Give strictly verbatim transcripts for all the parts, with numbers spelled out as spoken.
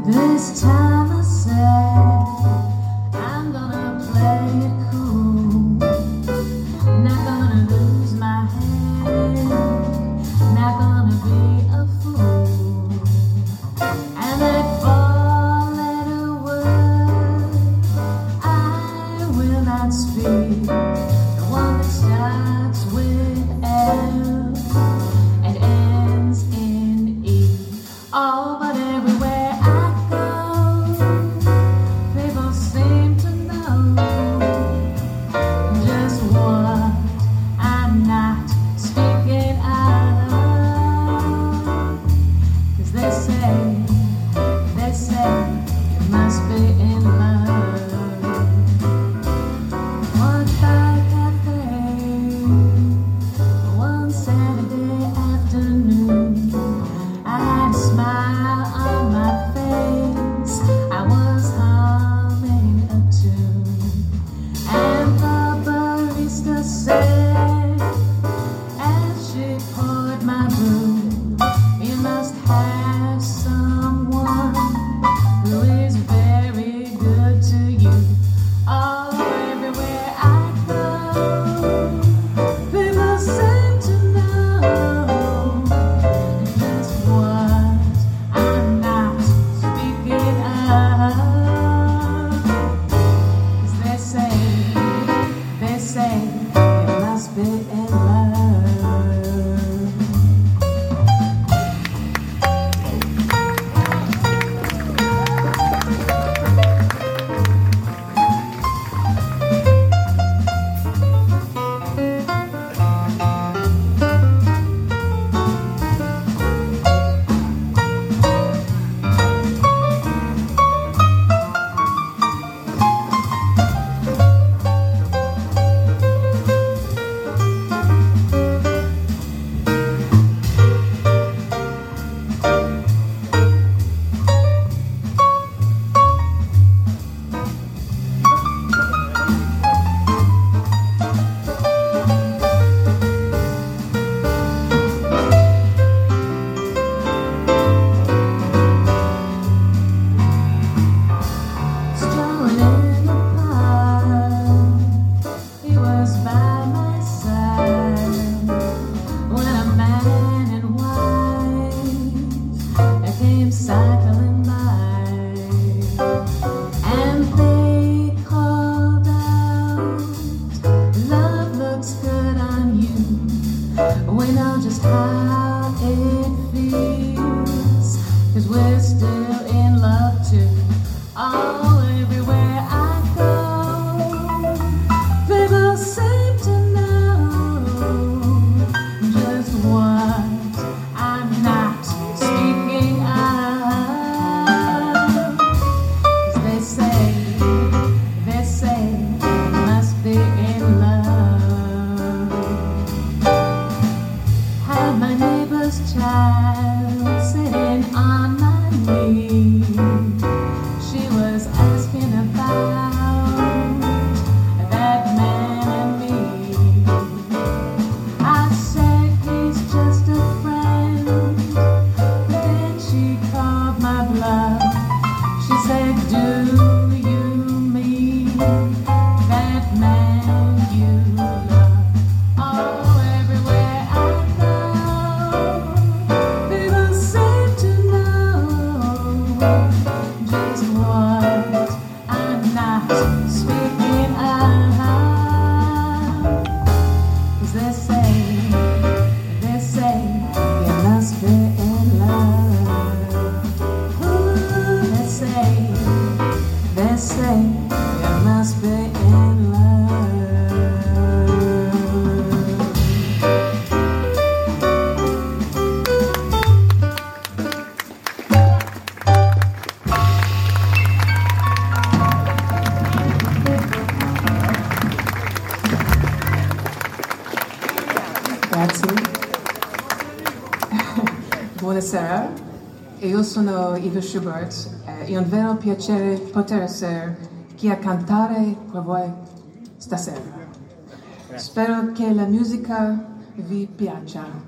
This time I said I'm gonna play it cool, not gonna lose my head, not gonna be a fool. And that four-letter word I will not speak, the one that starts with L and ends in E. Oh, but everywhere I go, people seem to know just what I'm not speaking of. 'Cause they say, they say you must be in love. One dark cafe, one Saturday afternoon, I had a smile on my face, I was humming a tune, and the barista said, as she poured my brew, you must have someone who is very good to you. Oh, everywhere I go, people seem to know just what I'm not speaking of. 'Cause they say, they say you must be in love. Strolling in the park, he was by my side when a man and wife came cycling by, and they called out, love looks good on you. We know just how it feels, 'cause we're still in love too. Oh, everywhere I go, people seem to know just what I'm not speaking of. 'Cause they say, they say you must be in love. Had my neighbor's child sitting on my knee. She was asking about that man and me. I said he's just a friend. Then she called my bluff. She said, do you mean that man you love? Oh, everywhere I go, people seem to know just what I'm not speaking of. 'Cause they say, they say you must be in love. Ooh, they say, they say you must be in love. Grazie. Buonasera, io sono Eva Schubert. È un vero piacere poter essere qui a cantare per voi stasera. Spero che la musica vi piaccia.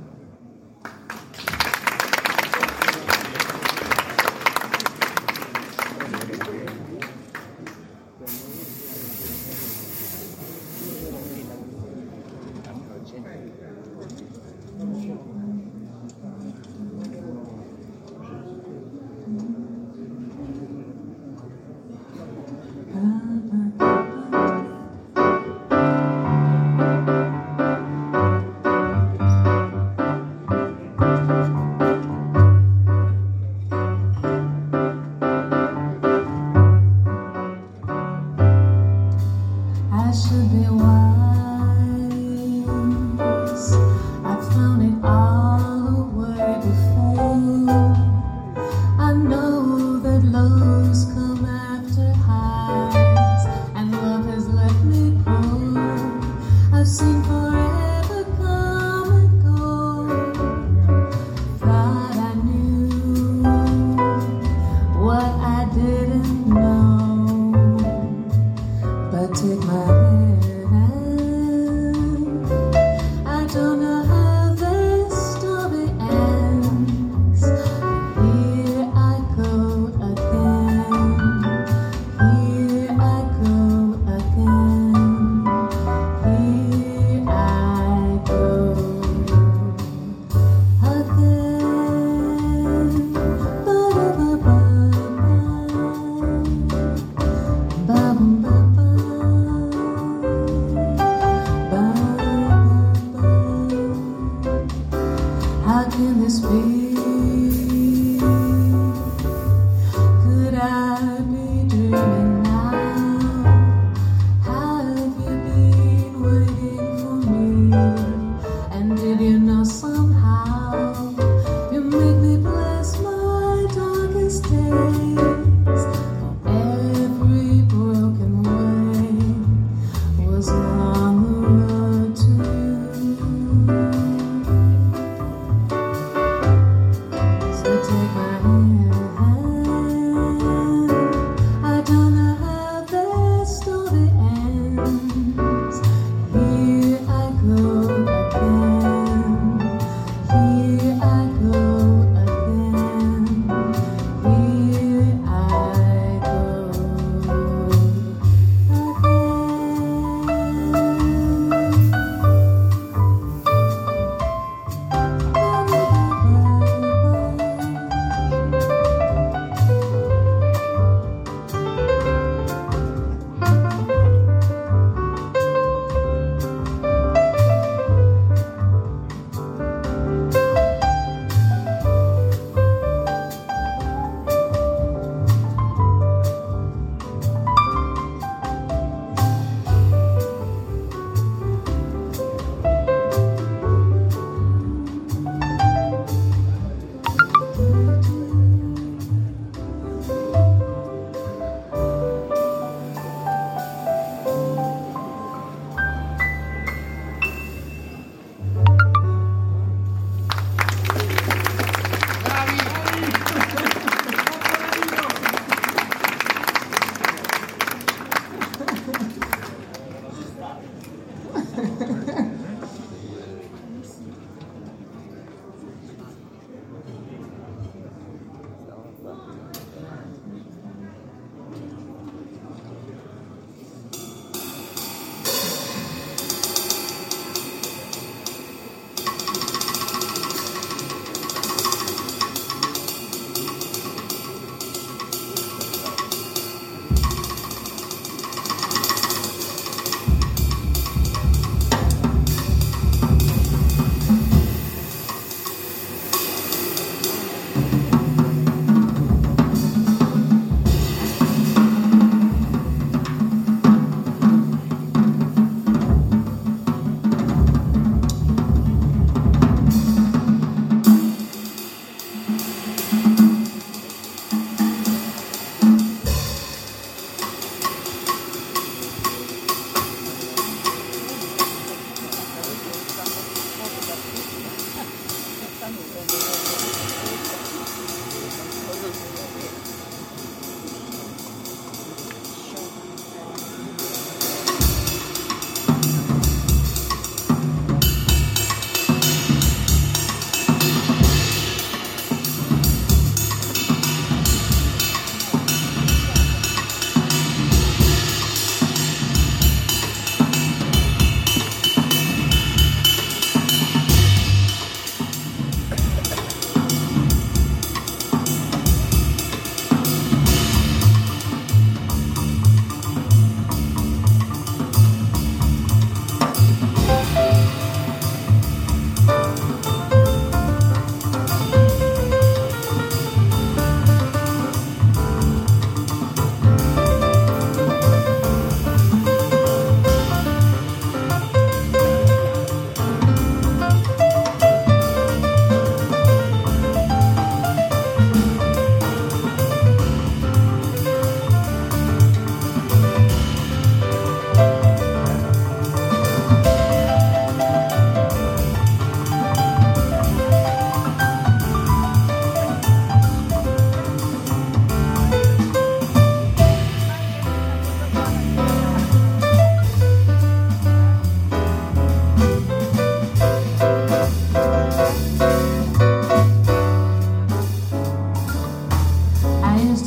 know that lows come after highs, and love has left me poor. I've seen forever come and go. Thought I knew what I didn't know, but take my hand. I don't know how this story ends. Here I go again. Here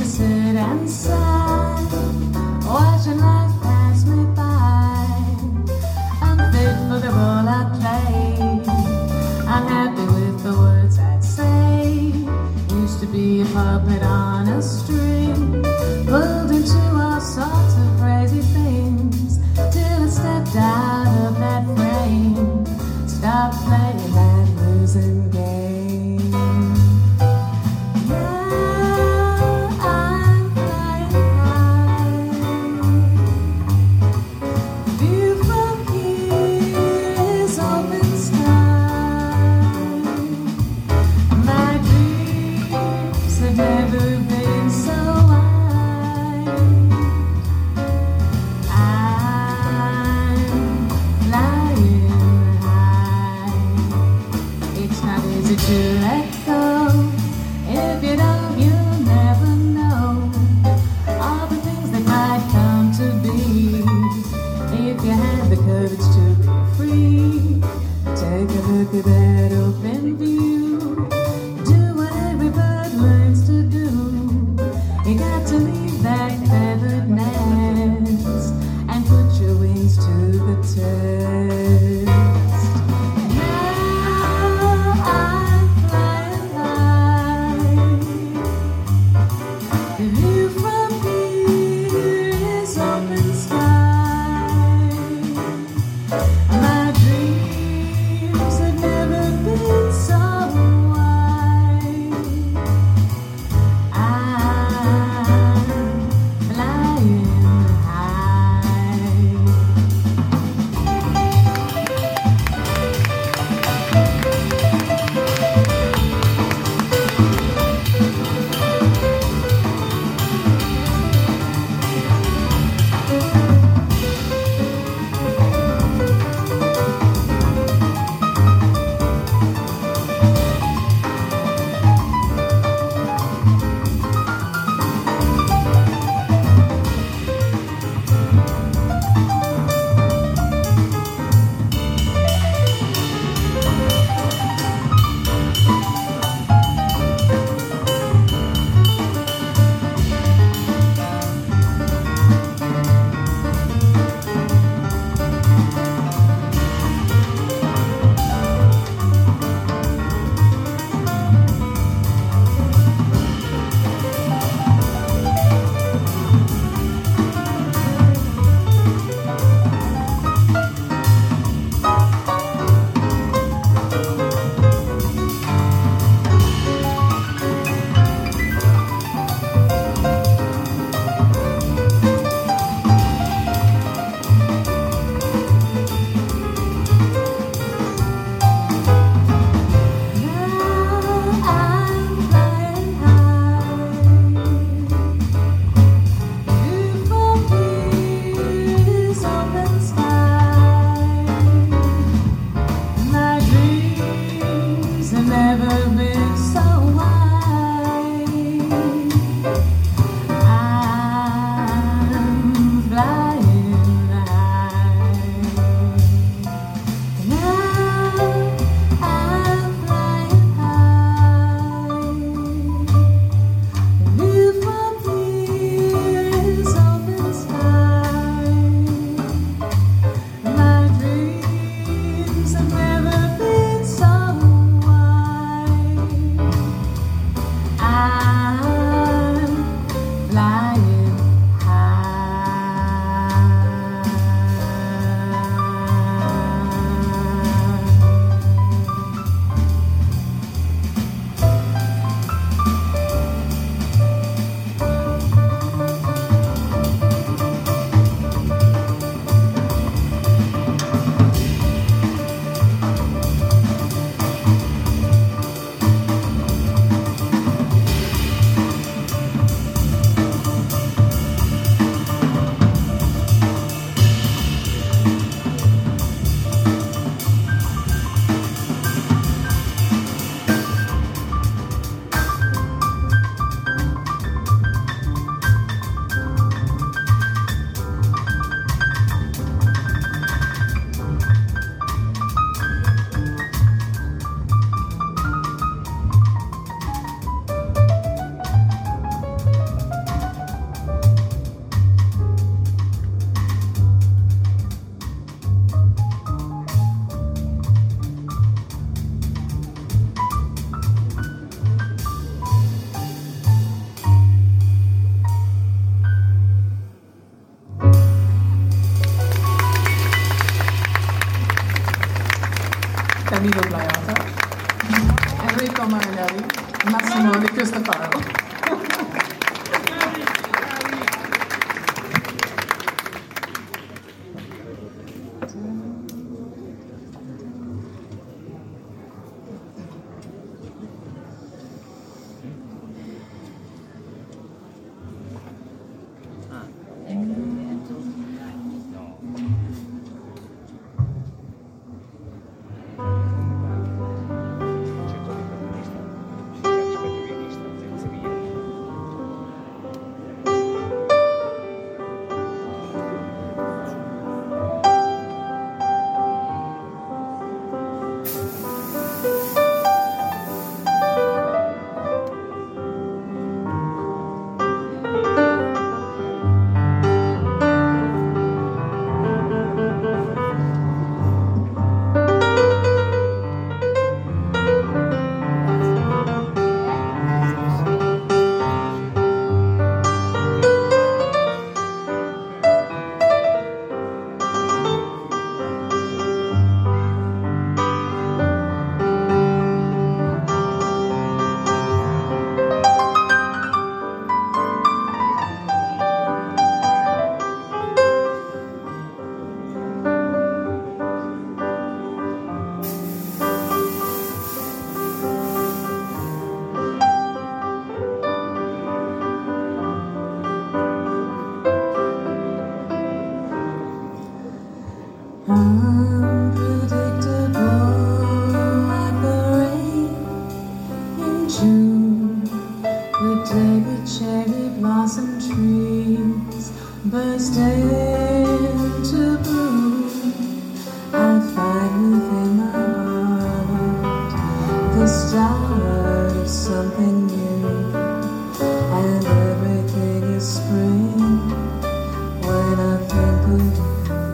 to sit and sigh, watching life pass me by. I'm fit for the role I play. I'm happy with the words I'd say. Used to be a puppet on a string, pulled into all sorts of crazy things, till I stepped out of that frame, stopped playing that losing game. Now I'm flying high. View from here is open sky. My dreams have never been so wide. I'm flying high. It's not easy to let go. If you don't, you'll never know all the things that might come to be. If you have the courage to be free, take a look at that open view. Do what every bird learns to do. You got to leave that feathered nest and put your wings to the test. Now I'm flying high. The view from here is open sky. My dreams have never been so wide. I'm flying high. cherry blossom trees burst into bloom. I find within my heart the start of something new, and everything is spring when I think of you.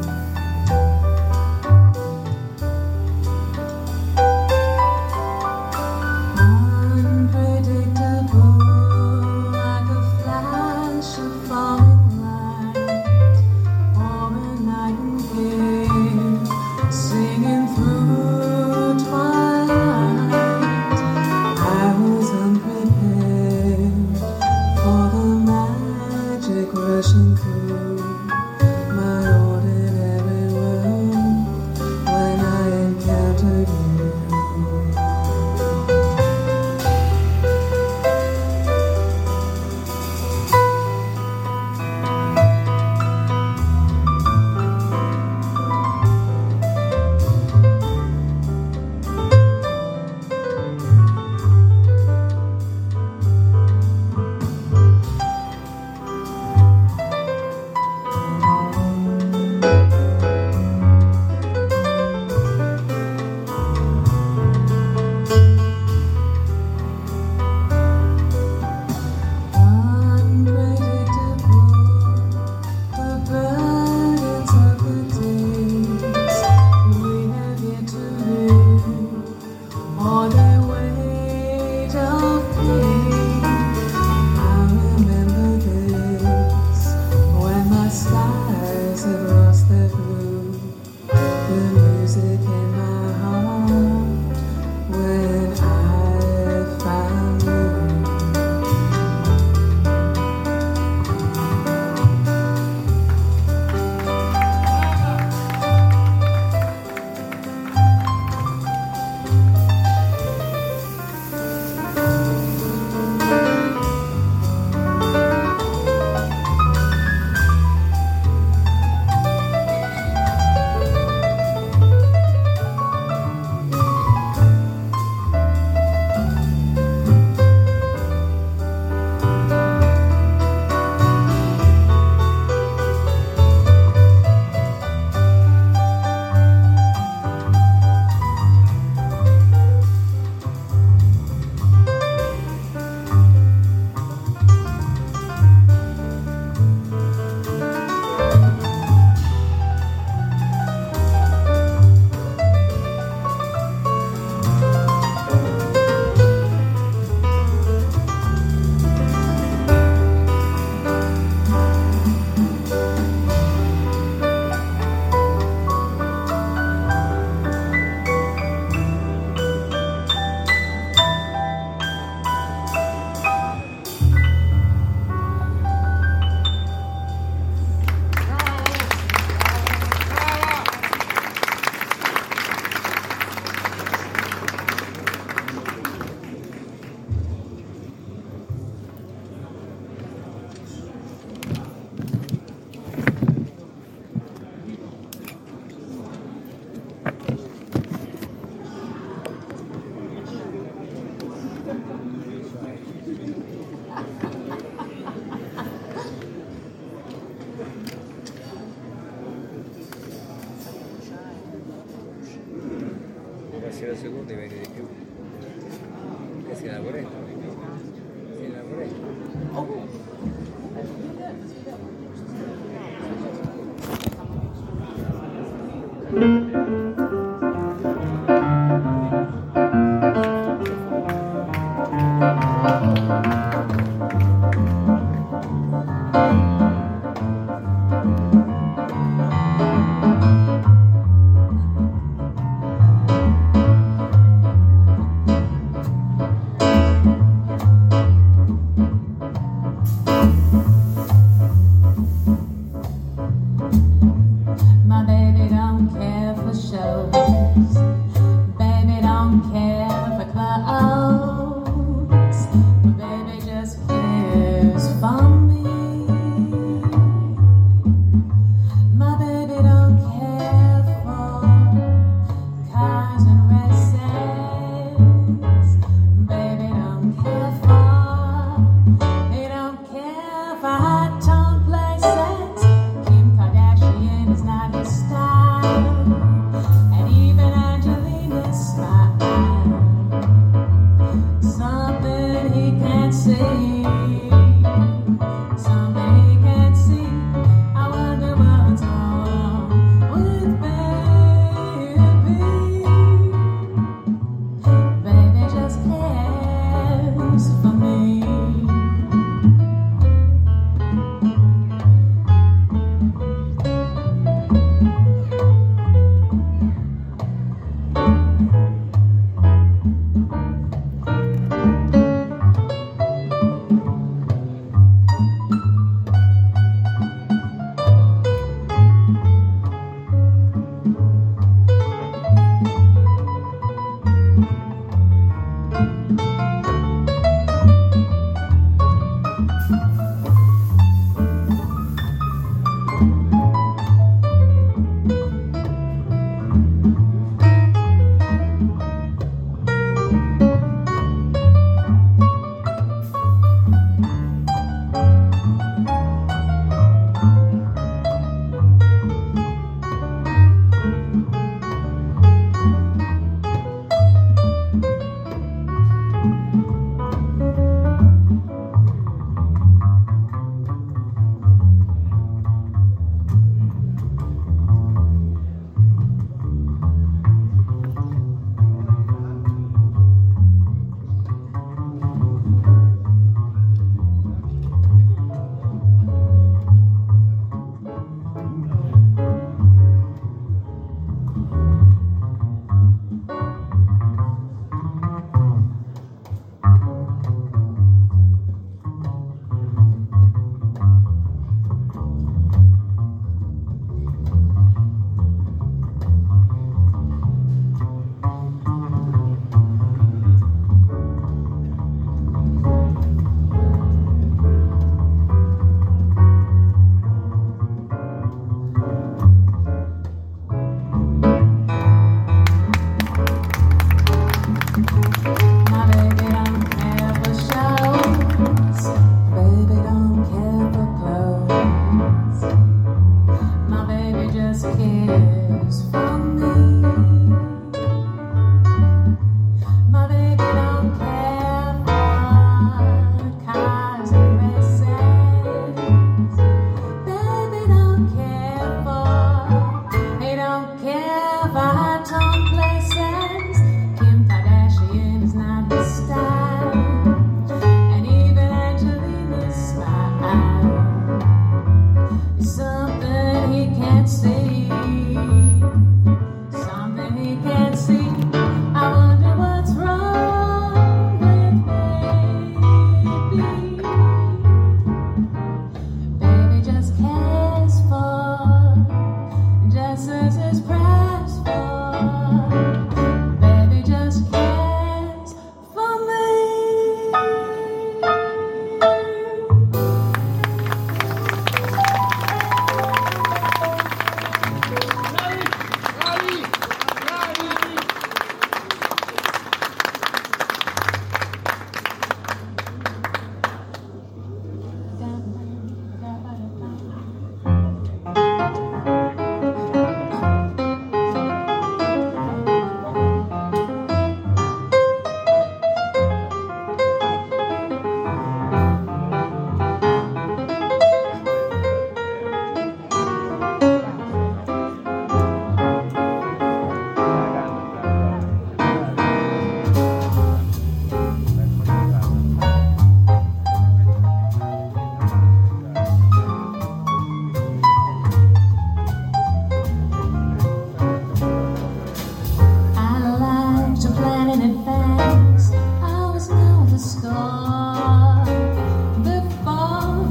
La seconda vedi di più. Che si lavora? Si lavora.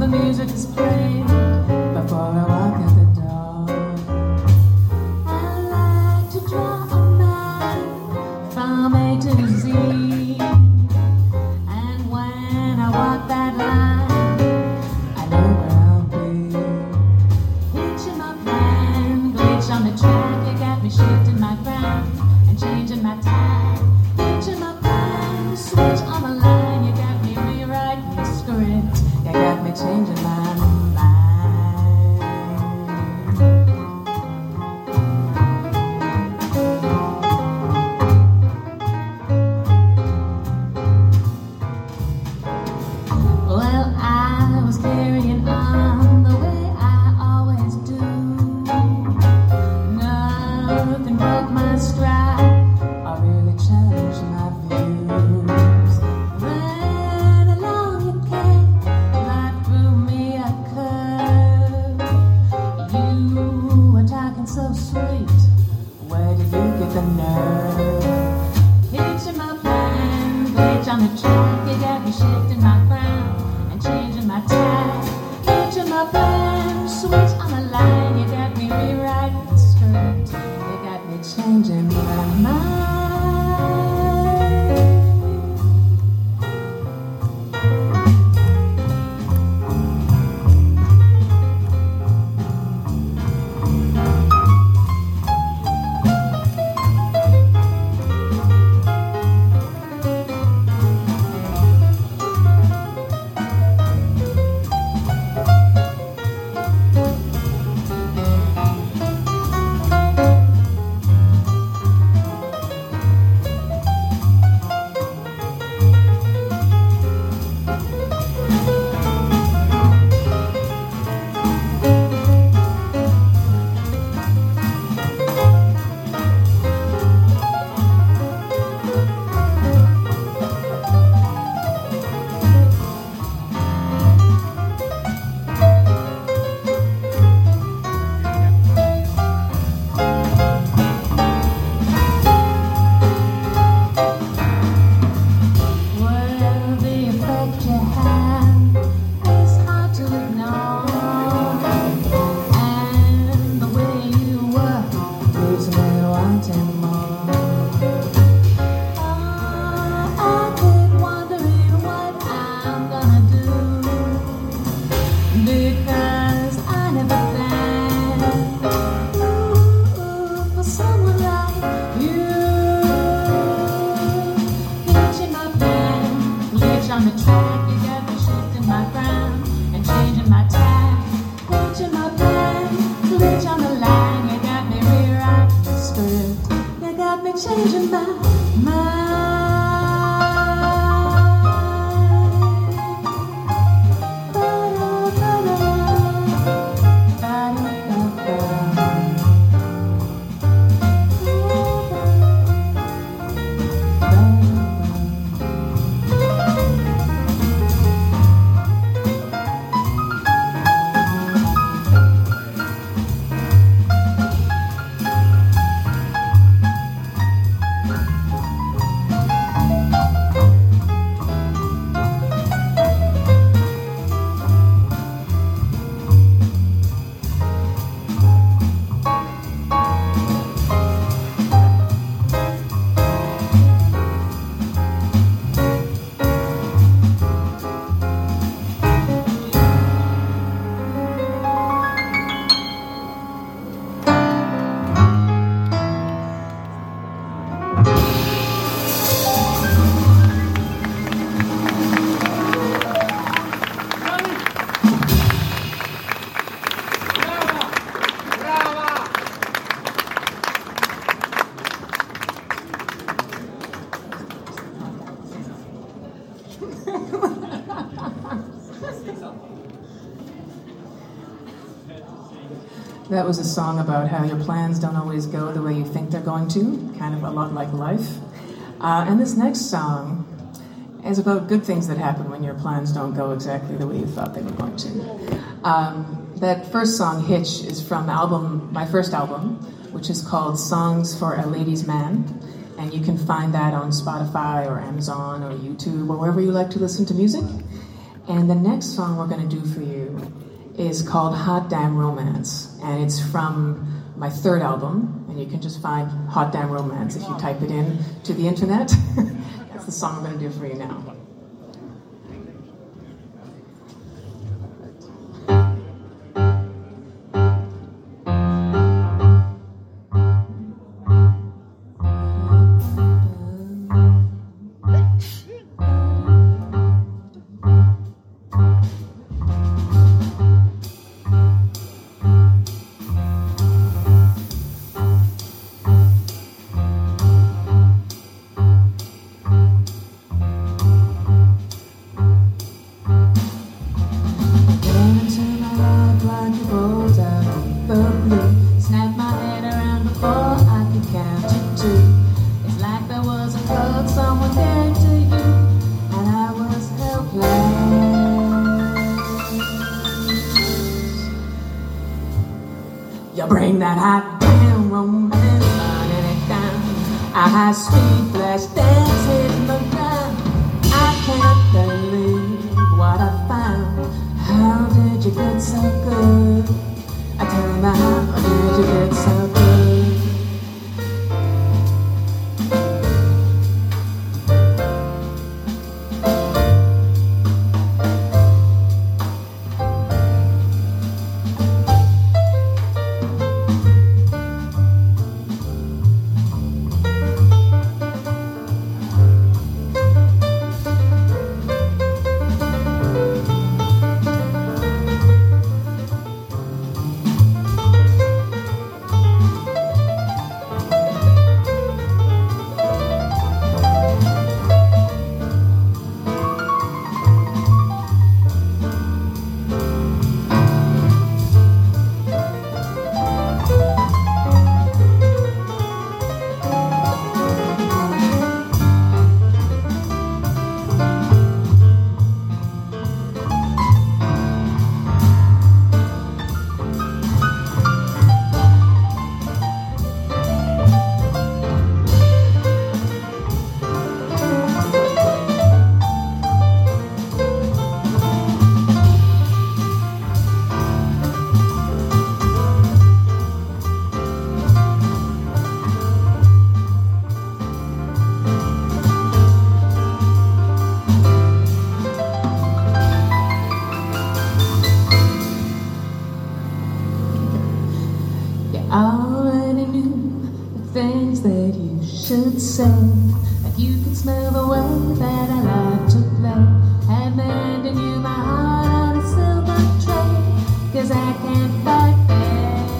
the music is playing before I walk out the door. I like to draw a map from A to Z, and when I walk that line, I know where I'll be. Hitching my plan, glitch on the track, you got me shifting my ground and changing my time. Hitching my plan, switch on the line, you got me rewriting the script, you got me changing my mind. Well, I was carrying on the way I always do. Nothing broke my stride or really challenged my views. When along you came, life threw me a curve. You were talking so sweet, where did you get the nerve? Hitching my plan, glitch on the track, you got me shifting my ground and changing my time. Hitching my plan, switch on the line, you got me rewriting the script, you got me changing my mind. Well, the effect you have is hard to ignore, and the way you were leaves me wanting more. Oh, I keep wondering what I'm gonna do, because I never planned ooh, for someone like you. Hitching my plan, glitch on the track, you got me shifting my ground and changing my time. Hitching my plan, glitch on the line, you got me rewriting the script, you got me changing my mind. That was a song about how your plans don't always go the way you think they're going to, kind of a lot like life. Uh, and this next song is about good things that happen when your plans don't go exactly the way you thought they were going to. Um, that first song, Hitch, is from album, my first album, which is called Songs for a Ladies' Man. And you can find that on Spotify or Amazon or YouTube or wherever you like to listen to music. And the next song we're going to do for you is called Hot Damn Romance. And it's from my third album. And you can just find Hot Damn Romance if you type it in to the internet. That's the song we're going to do for you now. You bring that hot damn romance, running it down. A high speed flash dance hitting the ground. I can't believe what I found. How did you get so good? I tell me, how did you get so good? Already knew the things that you should say. Like you could smell the way that I like to play. And then to you my heart on a silver tray. Cause I can't fight back.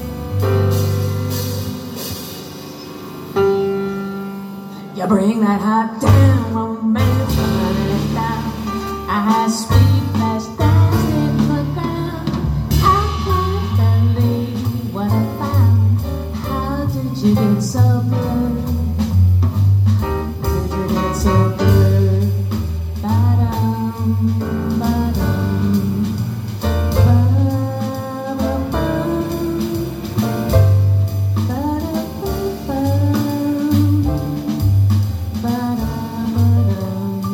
You bring that hot damn romance, running it down. A high speed flash dance in the ground. I can't believe what I found. How did you get so good? How did you get so good? Ba-dum, ba-dum, ba-ba-bum, ba-da-ba-bum, ba-da-ba-dum.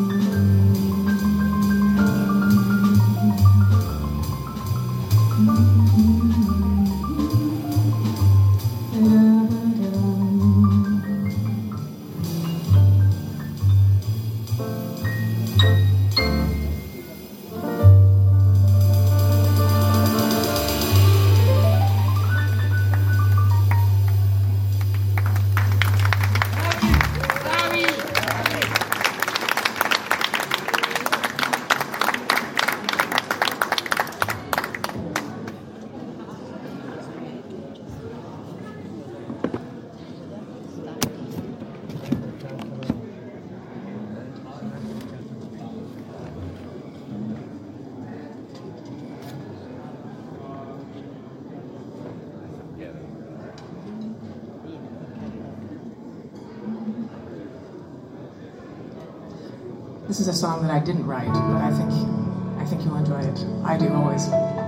This is a song that I didn't write, but I think I think you'll enjoy it. I do always.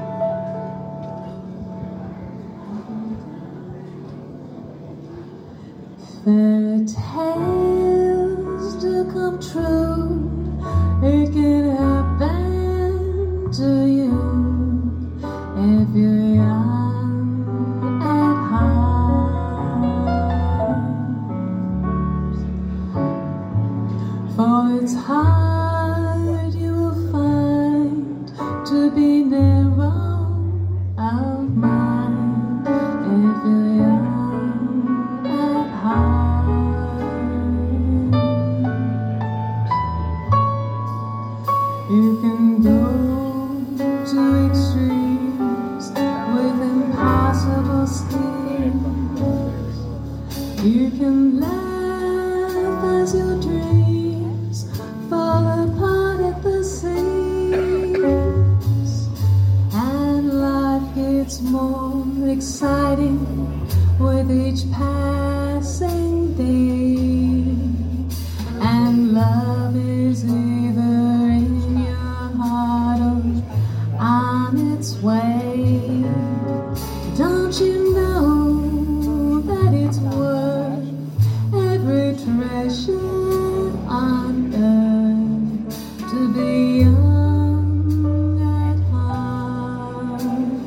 Fairy tales do come true. It can happen to be narrow of mind if you're young at heart. You can go to extremes with impossible schemes. You can laugh as your dreams fall apart at the seams, and life gets more exciting with each passing day, and love is either in your heart or on its way. Don't you know that it's worth every treasure on earth to be young at heart?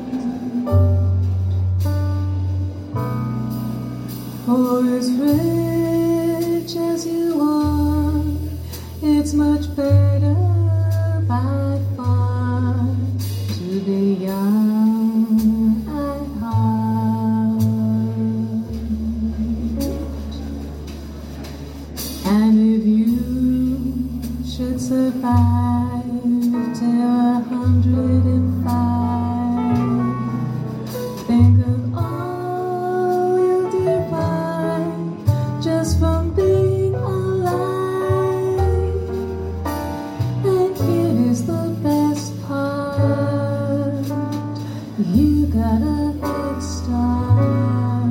For as rich as you are, it's much better by far to be young at heart. And if you should survive till a hundred and five, think of all you'll derive just from being alive. And here is the best part: you got a head start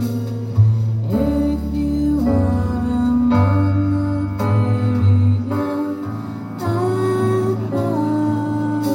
if you are among the very young at heart.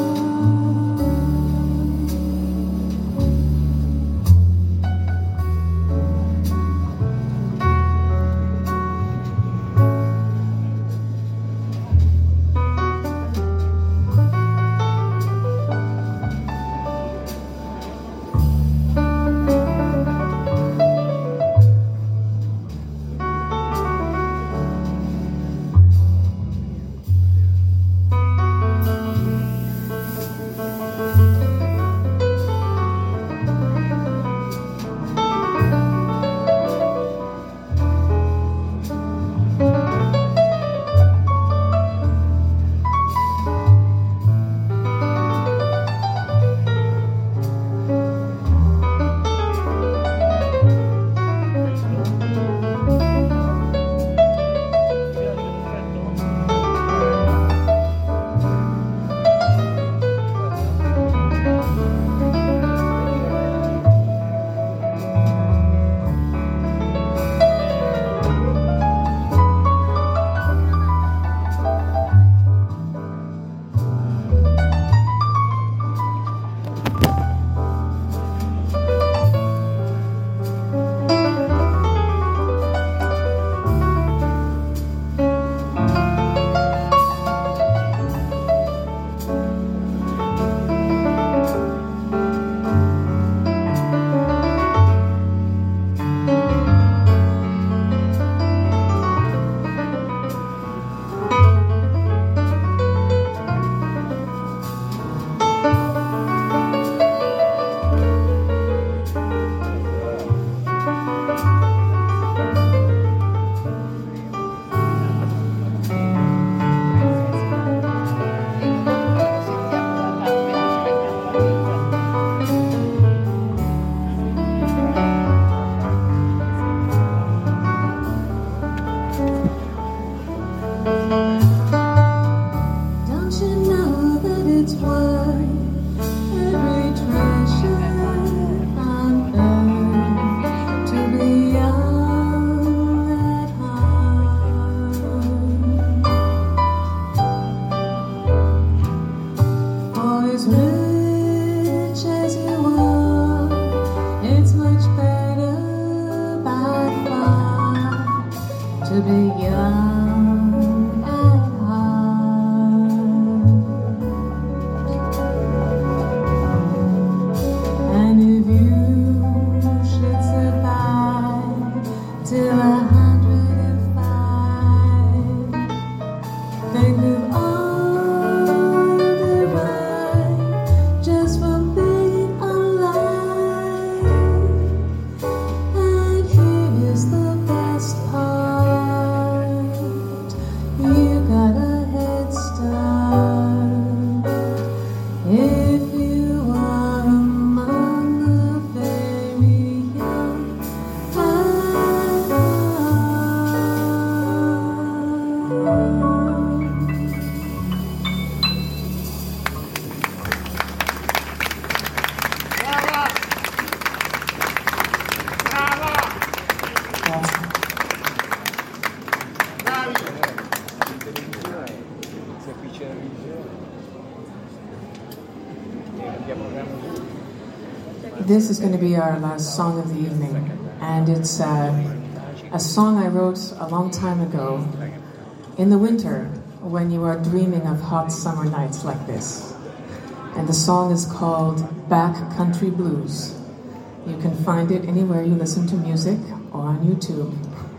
This is going to be our last song of the evening, and it's uh, a song I wrote a long time ago in the winter when you are dreaming of hot summer nights like this. And the song is called Back Country Blues. You can find it anywhere you listen to music or on YouTube.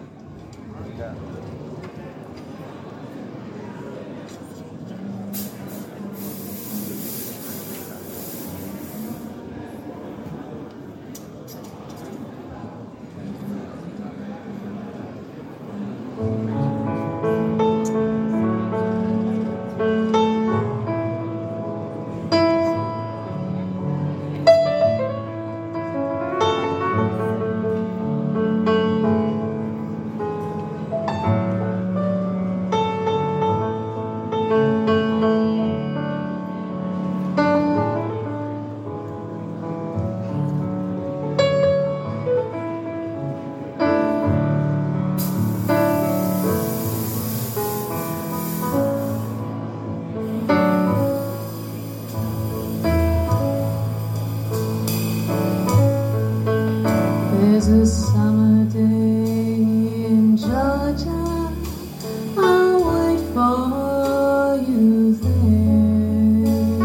There's a summer day in Georgia, I'll wait for you there.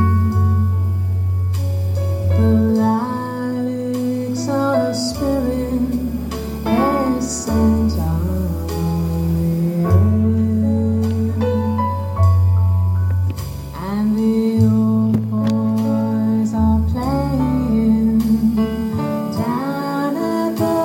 The lilacs are spilling scent on the air, and the old boys are playing down at the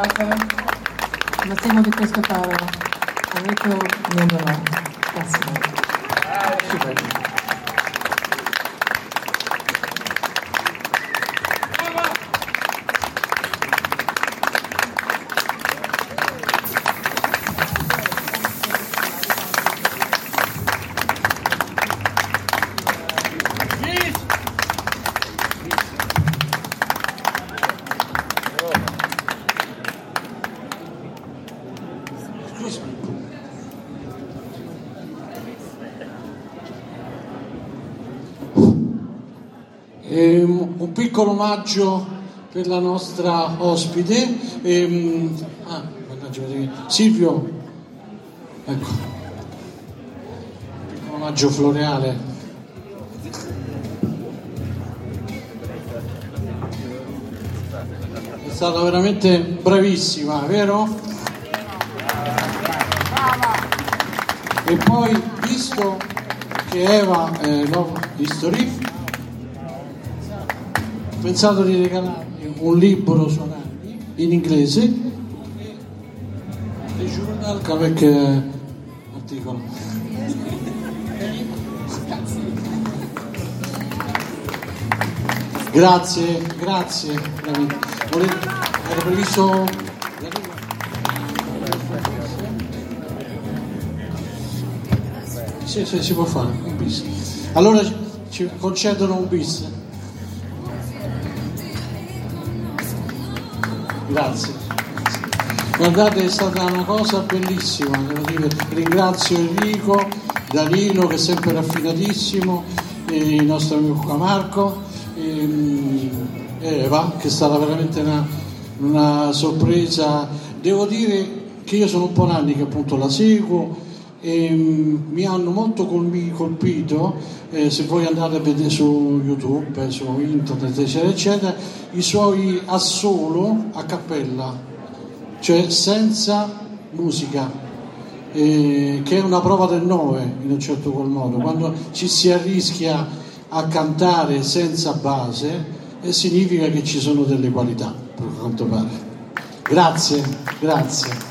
Walter, massimo di questo caro Enrico Miondolo. Grazie. Schubert. Un piccolo omaggio per la nostra ospite, ehm, ah, Silvio, ecco, un piccolo omaggio floreale. È stata veramente bravissima, vero? E poi, visto che Eva è Love History, ho pensato di regalargli un libro su Anagni in inglese, The Journal avec eh, articolo. Grazie, grazie. Era previsto. Sì, sì, si può fare un bis. Allora ci concedono un bis. Grazie. Guardate, è stata una cosa bellissima, devo dire. Ringrazio Enrico, Danilo che è sempre raffinatissimo, e il nostro amico Marco, e Eva che è stata veramente una, una sorpresa. Devo dire che io sono un po' anni che appunto la seguo e mi hanno molto colpito, eh, se voi andate a vedere su YouTube, su internet eccetera eccetera, i suoi assolo a cappella, cioè senza musica, eh, che è una prova del nove in un certo qual modo, quando ci si arrischia a cantare senza base, eh, significa che ci sono delle qualità, per quanto pare. Grazie, grazie.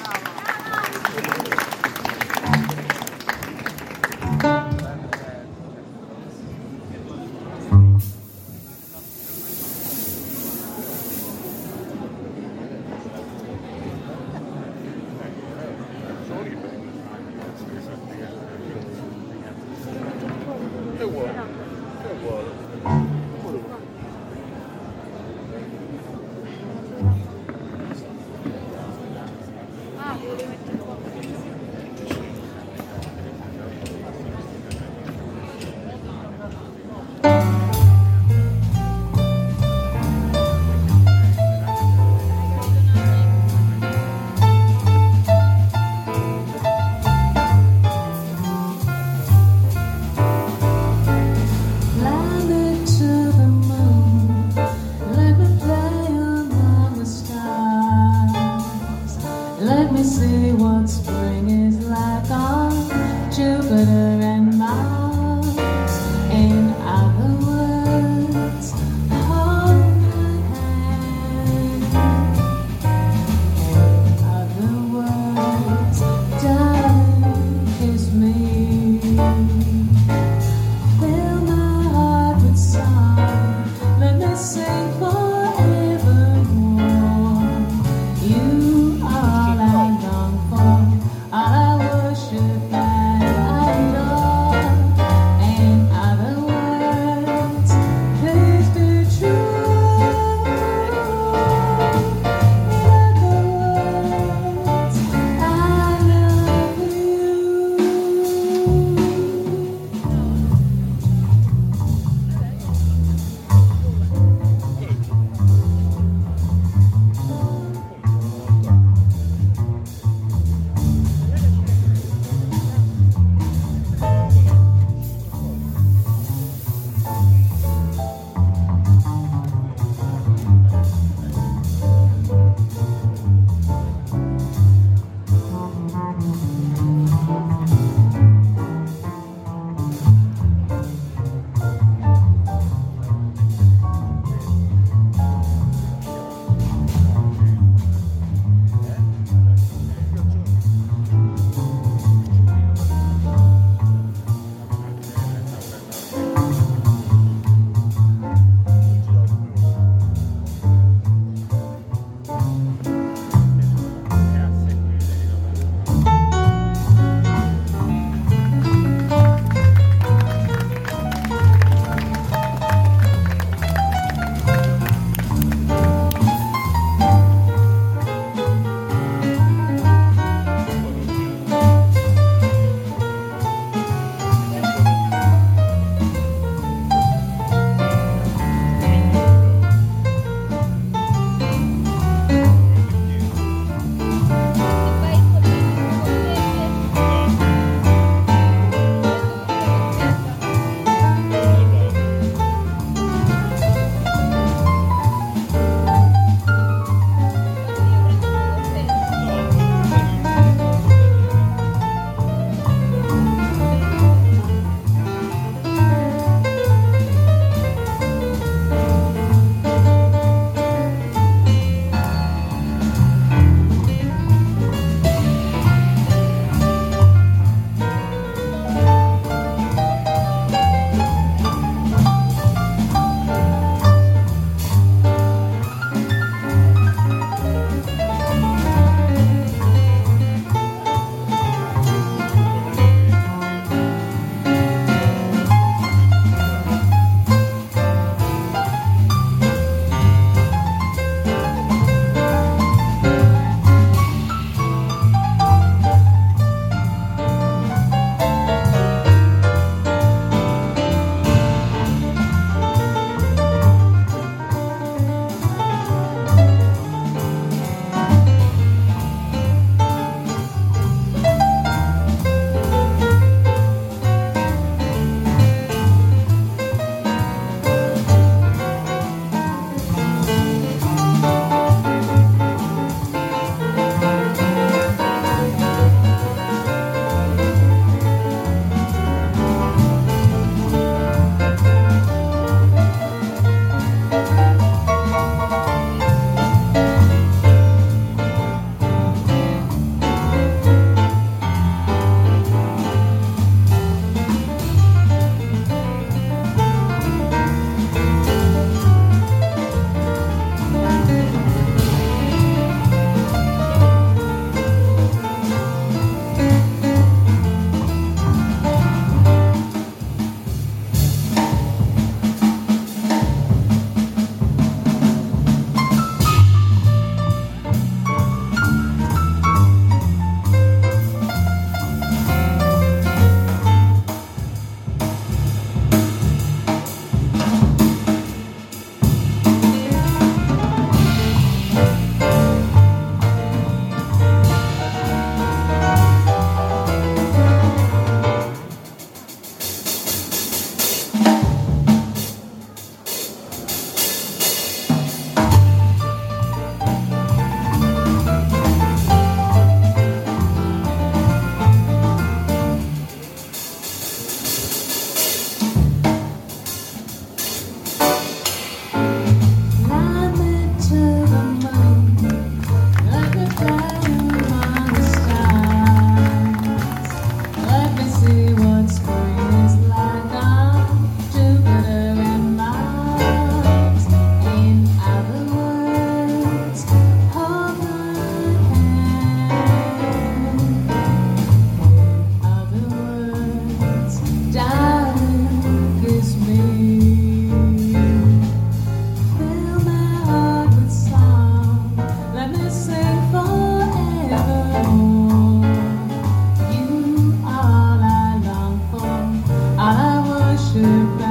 je